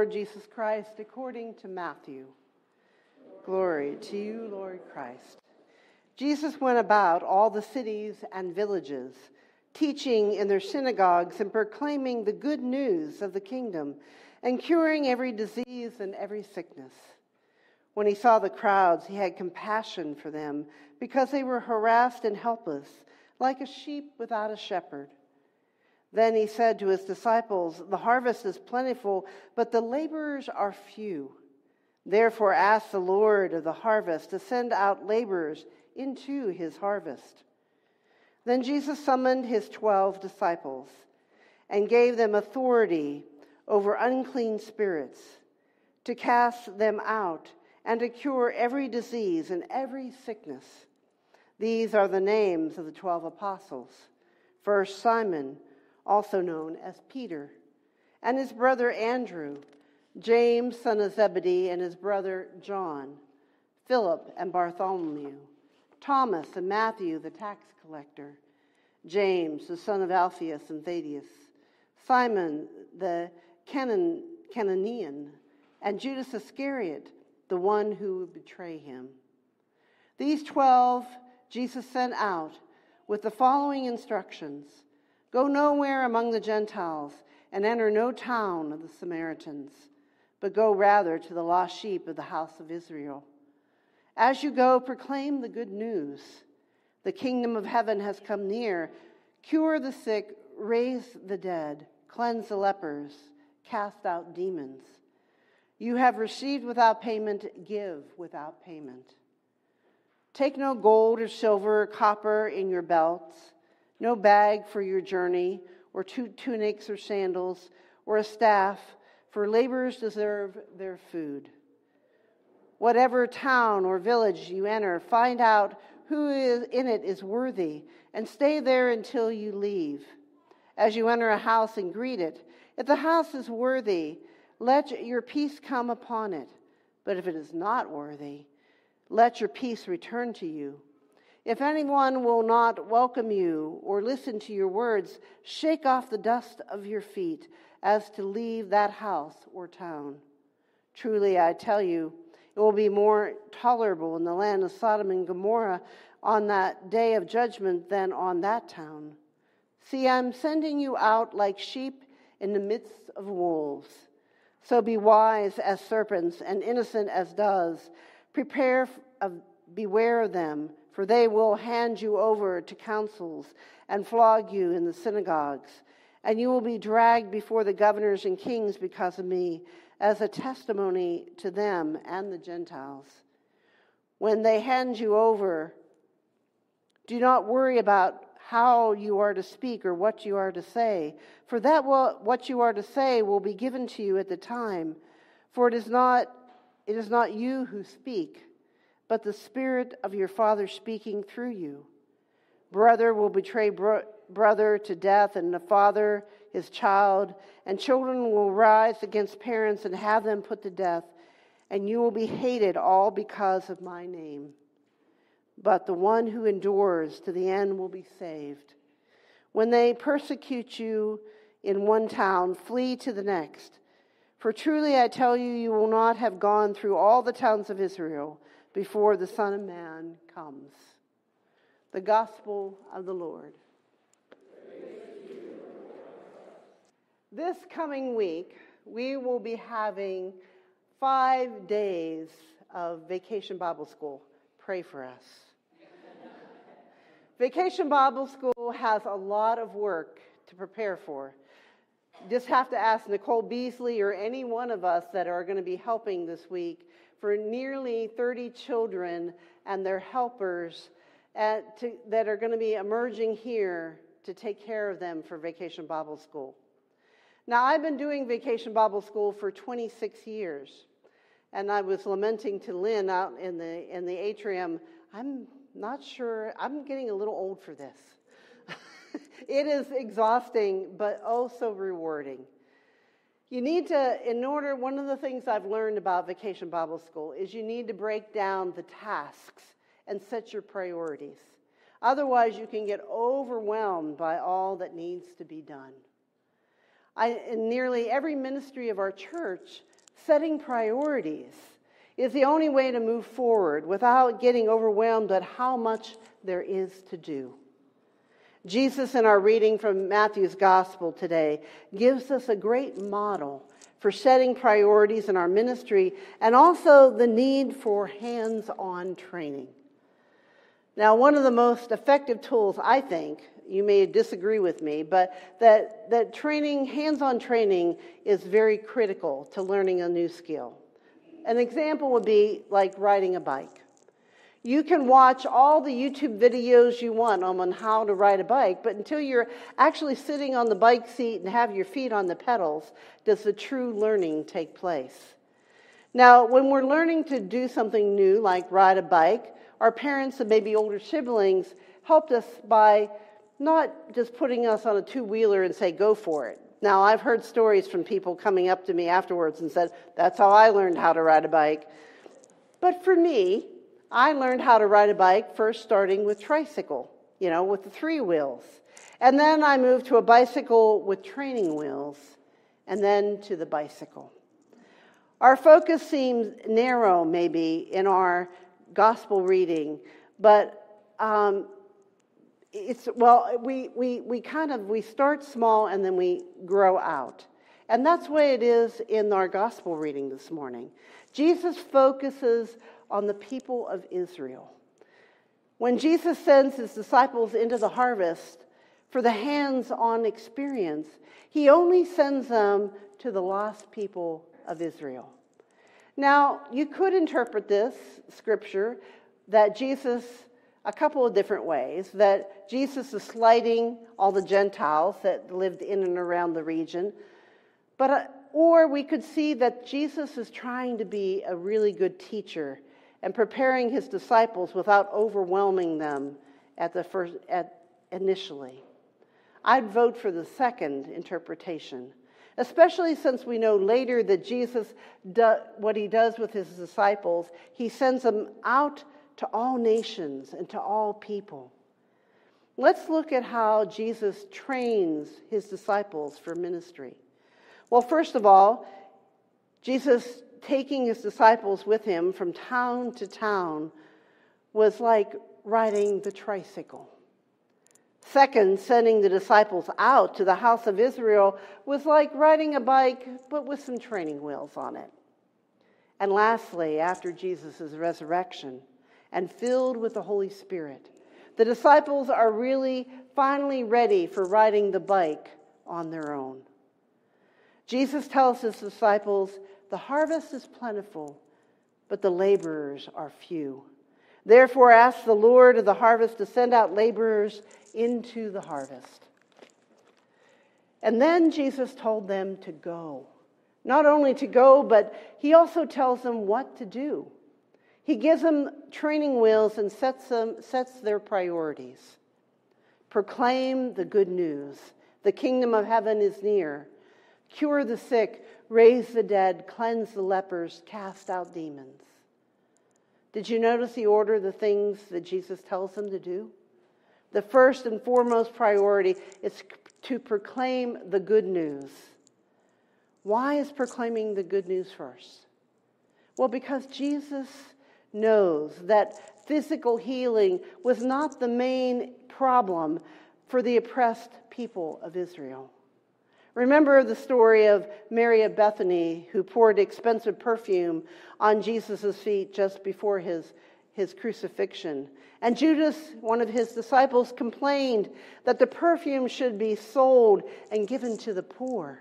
Lord Jesus Christ according to Matthew. Glory to you, Lord Christ. Jesus went about all the cities and villages, teaching in their synagogues and proclaiming the good news of the kingdom and curing every disease and every sickness. When he saw the crowds, he had compassion for them because they were harassed and helpless, like a sheep without a shepherd. Then he said to his disciples, "The harvest is plentiful, but the laborers are few. Therefore ask the Lord of the harvest to send out laborers into his harvest." Then Jesus summoned his 12 disciples and gave them authority over unclean spirits to cast them out and to cure every disease and every sickness. These are the names of the 12 apostles. First, Simon, also known as Peter, and his brother Andrew, James, son of Zebedee, and his brother John, Philip and Bartholomew, Thomas and Matthew, the tax collector, James, the son of Alphaeus and Thaddeus, Simon the Canaanian, and Judas Iscariot, the one who would betray him. These 12 Jesus sent out with the following instructions: "Go nowhere among the Gentiles and enter no town of the Samaritans, but go rather to the lost sheep of the house of Israel. As you go, proclaim the good news. The kingdom of heaven has come near. Cure the sick, raise the dead, cleanse the lepers, cast out demons. You have received without payment, give without payment. Take no gold or silver or copper in your belts, no bag for your journey, or 2 tunics or sandals, or a staff, for laborers deserve their food. Whatever town or village you enter, find out who is in it is worthy, and stay there until you leave. As you enter a house and greet it, if the house is worthy, let your peace come upon it. But if it is not worthy, let your peace return to you. If anyone will not welcome you or listen to your words, shake off the dust of your feet as to leave that house or town. Truly, I tell you, it will be more tolerable in the land of Sodom and Gomorrah on that day of judgment than on that town. See, I'm sending you out like sheep in the midst of wolves. So be wise as serpents and innocent as doves. Beware of them, for they will hand you over to councils and flog you in the synagogues, and you will be dragged before the governors and kings because of me, as a testimony to them and the Gentiles. When they hand you over, do not worry about how you are to speak or what you are to say, for what you are to say will be given to you at the time. For it is not you who speak, but the Spirit of your Father speaking through you. Brother will betray brother to death, and the father his child, and children will rise against parents and have them put to death, and you will be hated all because of my name. But the one who endures to the end will be saved. When they persecute you in one town, flee to the next. For truly I tell you, you will not have gone through all the towns of Israel before the Son of Man comes." The Gospel of the Lord. This coming week, we will be having 5 days of Vacation Bible School. Pray for us. Vacation Bible School has a lot of work to prepare for. Just have to ask Nicole Beasley or any one of us that are going to be helping this week for nearly 30 children and their helpers that are going to be emerging here to take care of them for Vacation Bible School. Now, I've been doing Vacation Bible School for 26 years, and I was lamenting to Lynn out in the atrium, I'm not sure, I'm getting a little old for this. It is exhausting, but oh so rewarding. You need to, one of the things I've learned about Vacation Bible School is you need to break down the tasks and set your priorities. Otherwise, you can get overwhelmed by all that needs to be done. In nearly every ministry of our church, Setting priorities is the only way to move forward without getting overwhelmed at how much there is to do. Jesus, in our reading from Matthew's Gospel today, gives us a great model for setting priorities in our ministry and also the need for hands-on training. Now, one of the most effective tools, I think, you may disagree with me, but that training, hands-on training, is very critical to learning a new skill. An example would be like riding a bike. You can watch all the YouTube videos you want on how to ride a bike, but until you're actually sitting on the bike seat and have your feet on the pedals, does the true learning take place. Now, when we're learning to do something new, like ride a bike, our parents and maybe older siblings helped us by not just putting us on a two-wheeler and say, go for it. Now, I've heard stories from people coming up to me afterwards and said, that's how I learned how to ride a bike. But for me, I learned how to ride a bike first starting with tricycle, with the 3 wheels. And then I moved to a bicycle with training wheels, and then to the bicycle. Our focus seems narrow maybe in our gospel reading, but we start small and then we grow out. And that's the way it is in our gospel reading this morning. Jesus focuses on the people of Israel. When Jesus sends his disciples into the harvest for the hands-on experience, he only sends them to the lost people of Israel. Now, you could interpret this scripture that Jesus, a couple of different ways, that Jesus is slighting all the Gentiles that lived in and around the region, or we could see that Jesus is trying to be a really good teacher and preparing his disciples without overwhelming them initially. I'd vote for the second interpretation, especially since we know later that Jesus, what he does with his disciples, he sends them out to all nations and to all people. Let's look at how Jesus trains his disciples for ministry. Well, first of all, Jesus taking his disciples with him from town to town was like riding the tricycle. Second, sending the disciples out to the house of Israel was like riding a bike, but with some training wheels on it. And lastly, after Jesus' resurrection and filled with the Holy Spirit, the disciples are really finally ready for riding the bike on their own. Jesus tells his disciples, the harvest is plentiful, but the laborers are few. Therefore, ask the Lord of the harvest to send out laborers into the harvest. And then Jesus told them to go. Not only to go, but he also tells them what to do. He gives them training wheels and sets their priorities. Proclaim the good news. The kingdom of heaven is near. Cure the sick, raise the dead, cleanse the lepers, cast out demons. Did you notice the order of the things that Jesus tells them to do? The first and foremost priority is to proclaim the good news. Why is proclaiming the good news first? Well, because Jesus knows that physical healing was not the main problem for the oppressed people of Israel. Remember the story of Mary of Bethany, who poured expensive perfume on Jesus' feet just before his crucifixion. And Judas, one of his disciples, complained that the perfume should be sold and given to the poor.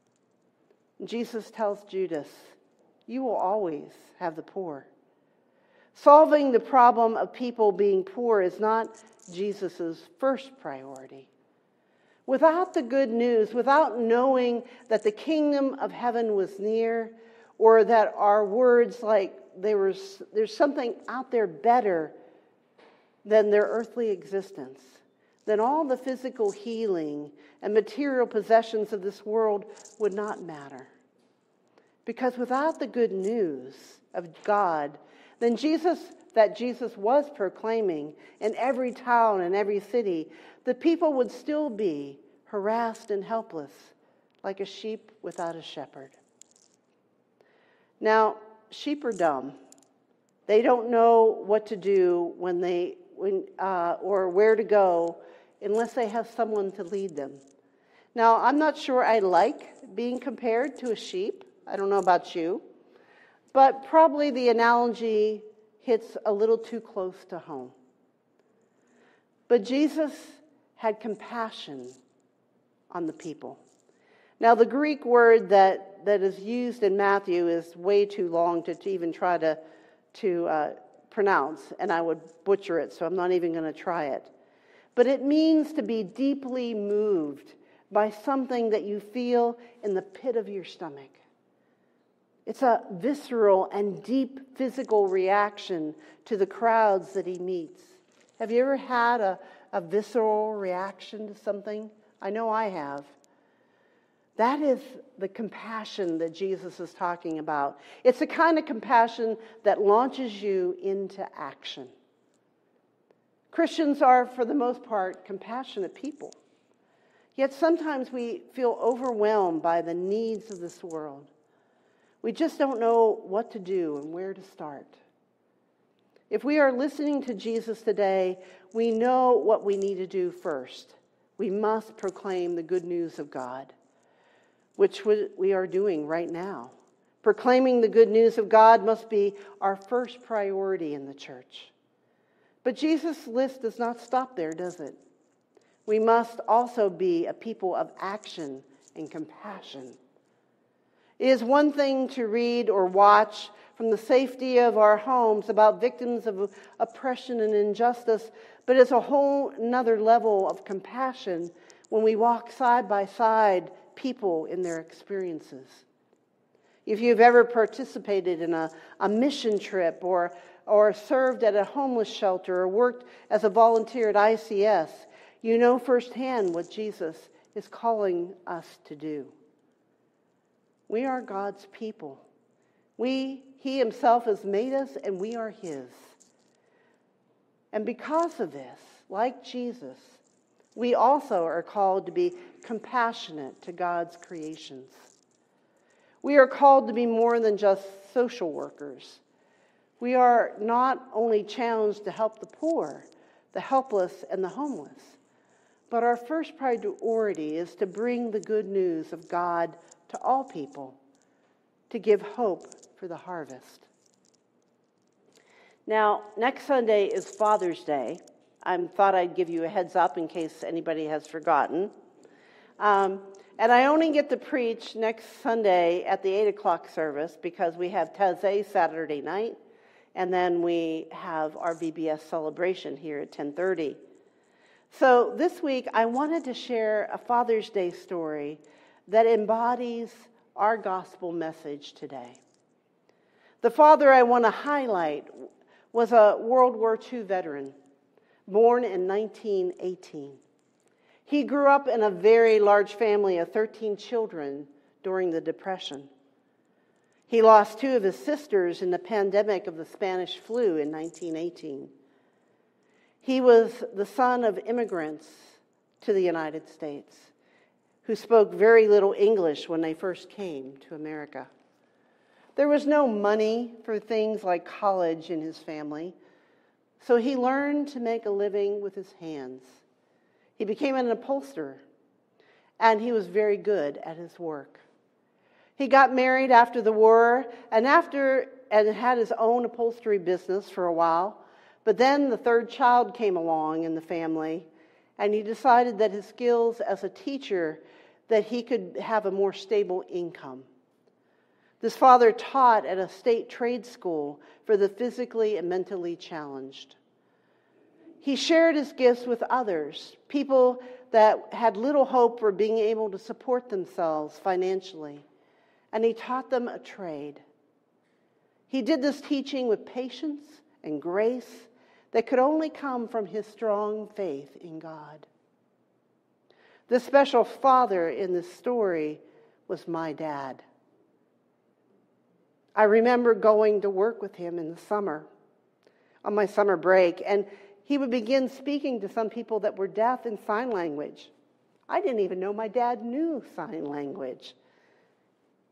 Jesus tells Judas, you will always have the poor. Solving the problem of people being poor is not Jesus' first priority. Without the good news, without knowing that the kingdom of heaven was near, or that our words like there's something out there better than their earthly existence, then all the physical healing and material possessions of this world would not matter. Because without the good news of God, then Jesus was proclaiming in every town and every city, the people would still be harassed and helpless, like a sheep without a shepherd. Now, sheep are dumb. They don't know what to do or where to go unless they have someone to lead them. Now, I'm not sure I like being compared to a sheep. I don't know about you. But probably the analogy hits a little too close to home. But Jesus had compassion on the people. Now, the Greek word that is used in Matthew is way too long to even try to pronounce, and I would butcher it, so I'm not even going to try it. But it means to be deeply moved by something that you feel in the pit of your stomach. It's a visceral and deep physical reaction to the crowds that he meets. Have you ever had a visceral reaction to something? I know I have. That is the compassion that Jesus is talking about. It's the kind of compassion that launches you into action. Christians are, for the most part, compassionate people. Yet sometimes we feel overwhelmed by the needs of this world. We just don't know what to do and where to start. If we are listening to Jesus today, we know what we need to do first. We must proclaim the good news of God, which we are doing right now. Proclaiming the good news of God must be our first priority in the church. But Jesus' list does not stop there, does it? We must also be a people of action and compassion. It is one thing to read or watch from the safety of our homes about victims of oppression and injustice, but it's a whole another level of compassion when we walk side by side people in their experiences. If you've ever participated in a mission trip or served at a homeless shelter or worked as a volunteer at ICS, you know firsthand what Jesus is calling us to do. We are God's people. He himself has made us and we are his. And because of this, like Jesus, we also are called to be compassionate to God's creations. We are called to be more than just social workers. We are not only challenged to help the poor, the helpless, and the homeless, but our first priority is to bring the good news of God to all people, to give hope for the harvest. Now, next Sunday is Father's Day. I thought I'd give you a heads up in case anybody has forgotten. And I only get to preach next Sunday at the 8 o'clock service because we have Taizé Saturday night, and then we have our VBS celebration here at 10:30. So this week, I wanted to share a Father's Day story that embodies our gospel message today. The father I want to highlight was a World War II veteran, born in 1918. He grew up in a very large family of 13 children during the Depression. He lost 2 of his sisters in the pandemic of the Spanish flu in 1918. He was the son of immigrants to the United States who spoke very little English when they first came to America. There was no money for things like college in his family, so he learned to make a living with his hands. He became an upholsterer, and he was very good at his work. He got married after the war and had his own upholstery business for a while, but then the 3rd child came along in the family, and he decided that his skills as a teacher, that he could have a more stable income. This father taught at a state trade school for the physically and mentally challenged. He shared his gifts with others, people that had little hope for being able to support themselves financially, and he taught them a trade. He did this teaching with patience and grace that could only come from his strong faith in God. The special father in this story was my dad. I remember going to work with him in the summer, on my summer break, and he would begin speaking to some people that were deaf in sign language. I didn't even know my dad knew sign language.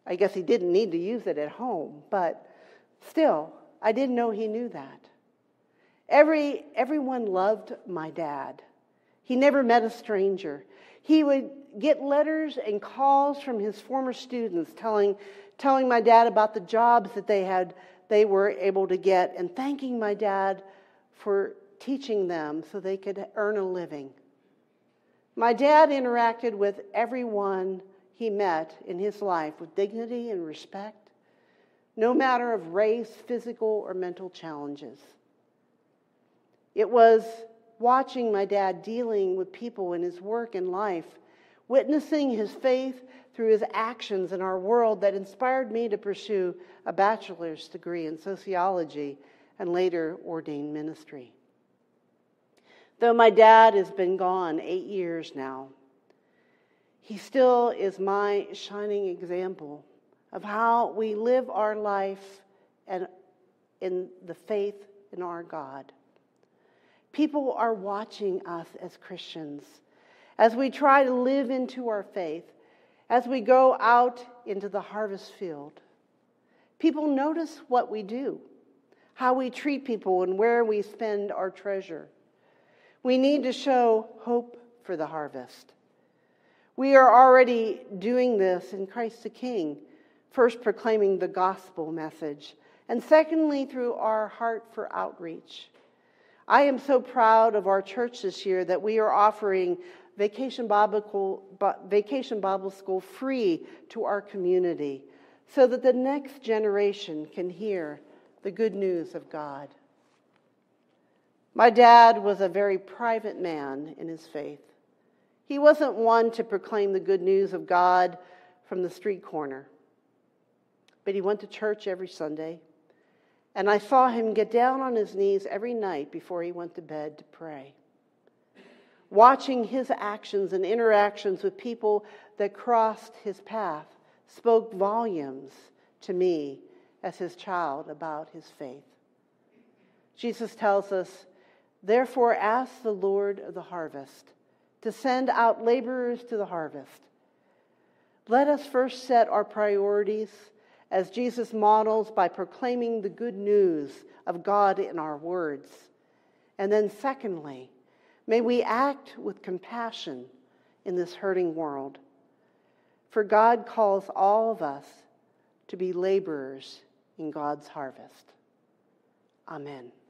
I guess he didn't need to use it at home, but still, I didn't know he knew that. Everyone loved my dad. He never met a stranger. He would get letters and calls from his former students telling my dad about the jobs that they were able to get, and thanking my dad for teaching them so they could earn a living. My dad interacted with everyone he met in his life with dignity and respect, no matter of race, physical, or mental challenges. It was watching my dad dealing with people in his work and life, witnessing his faith through his actions in our world, that inspired me to pursue a bachelor's degree in sociology and later ordained ministry. Though my dad has been gone 8 years now, he still is my shining example of how we live our life and in the faith in our God. People are watching us as Christians as we try to live into our faith, as we go out into the harvest field. People notice what we do, how we treat people, and where we spend our treasure. We need to show hope for the harvest. We are already doing this in Christ the King, first proclaiming the gospel message, and secondly through our heart for outreach. I am so proud of our church this year that we are offering Vacation Bible School free to our community so that the next generation can hear the good news of God. My dad was a very private man in his faith. He wasn't one to proclaim the good news of God from the street corner. But he went to church every Sunday, and I saw him get down on his knees every night before he went to bed to pray. Watching his actions and interactions with people that crossed his path spoke volumes to me as his child about his faith. Jesus tells us, "Therefore ask the Lord of the harvest to send out laborers to the harvest." Let us first set our priorities as Jesus models by proclaiming the good news of God in our words. And then secondly, may we act with compassion in this hurting world. For God calls all of us to be laborers in God's harvest. Amen.